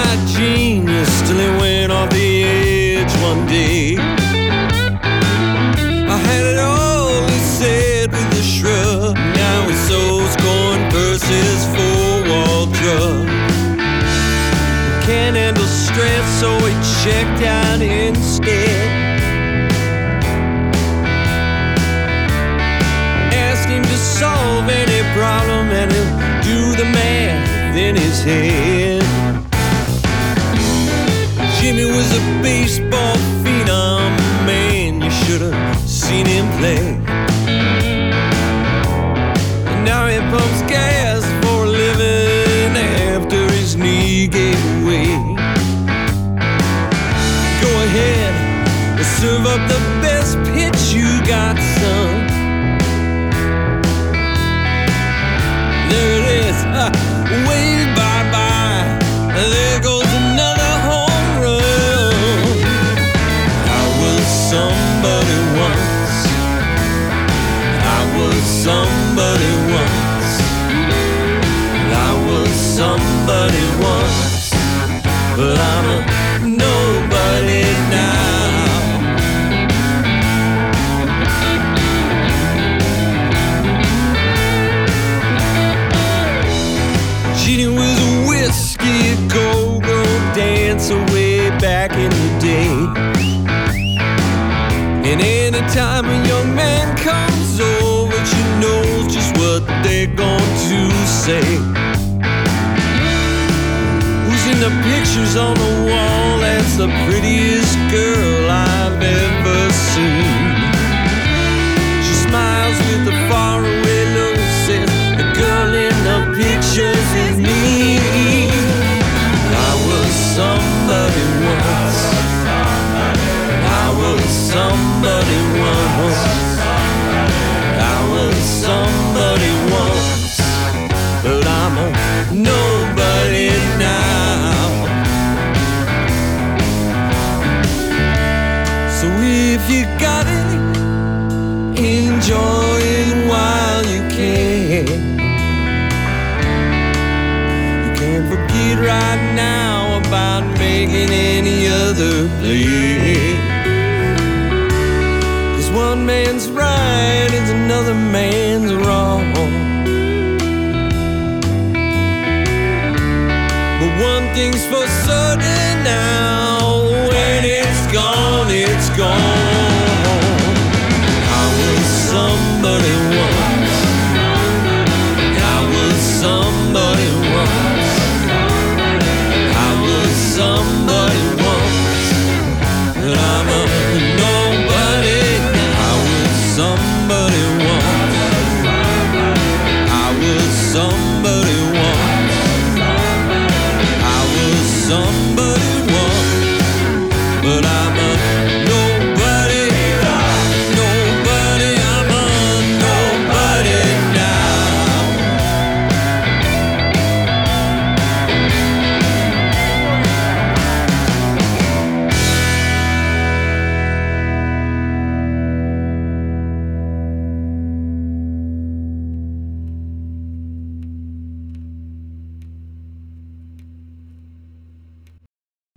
like genius till he went off the edge one day. I had it all, he said with a shrug. Now his soul's going versus four-wall drug. Can't handle stress, so he checked out instead. Ask him to solve any problem and he'll do the math in his head. Jimmy was a baseball phenom, man, you should have seen him play. And now he pumps gas for a living after his knee gave way. Go ahead, serve up the best pitch you got, son. There it is, wave bye-bye. There goes another home run. I was somebody once. I was somebody once. I was somebody once. But I'm a nobody now. Genie was a whiskey go-go dancer way back in the day. And anytime a young man comes over, she knows just what they're going to say. Who's in the pictures on the wall? That's the prettiest girl I've ever seen. She smiles with a faraway look, says the girl in the pictures is me. I was somebody once. I was somebody once. I was somebody once. But I'm a nobody now. So if you got it, enjoy it while you can. You can't forget right now about making any other play. 'Cause one man's right is another man's wrong. But one thing's for certain now,